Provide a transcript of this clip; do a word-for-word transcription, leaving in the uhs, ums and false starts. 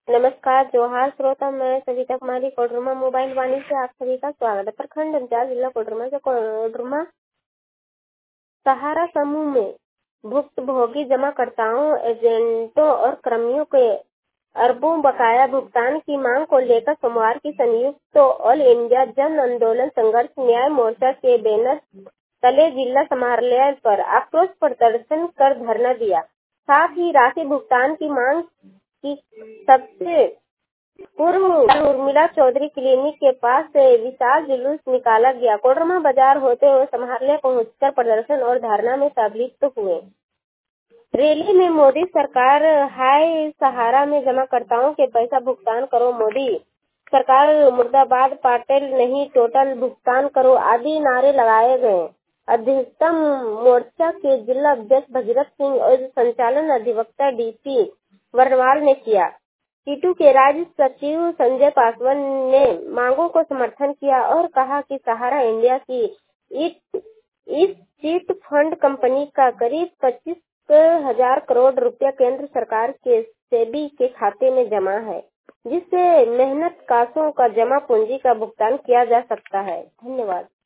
नमस्कार जोहार श्रोता, मैं सविता कुमारी कोडरमा मोबाइल वाणी से आप सभी का स्वागत है। प्रखंड अंचाल जिला कोडरमा से कोडरमा सहारा समूह में भुक्तभोगी जमाकर्ताओं, एजेंटों और कर्मियों के अरबों बकाया भुगतान की मांग को लेकर सोमवार की संयुक्त ऑल इंडिया जन आंदोलन संघर्ष न्याय मोर्चा के बैनर तले जिला समाहरणालय पर आक्रोश प्रदर्शन कर धरना दिया। साथ ही राशि भुगतान की मांग की सबसे पूर्व उर्मिला चौधरी क्लिनिक के पास से विशाल जुलूस निकाला गया। कोडरमा बाजार होते हुए समाहरणालय पहुंचकर प्रदर्शन और धरना में सम्मिलित हुए। रैली में मोदी सरकार हाय, सहारा में जमाकर्ताओं के पैसा भुगतान करो, मोदी सरकार मुर्दाबाद, पटेल नहीं टोटल भुगतान करो आदि नारे लगाए गए। अध्यक्षता मोर्चा के जिला अध्यक्ष भगीरथ सिंह और संचालन अधिवक्ता डीपी वर्णवाल ने किया। टीटू के राज्य सचिव संजय पासवान ने मांगों को समर्थन किया और कहा कि सहारा इंडिया की इस चिट फंड कंपनी का करीब पच्चीस हजार करोड़ रुपया केंद्र सरकार के सेबी के खाते में जमा है, जिससे मेहनत काशों का जमा पूंजी का भुगतान किया जा सकता है। धन्यवाद।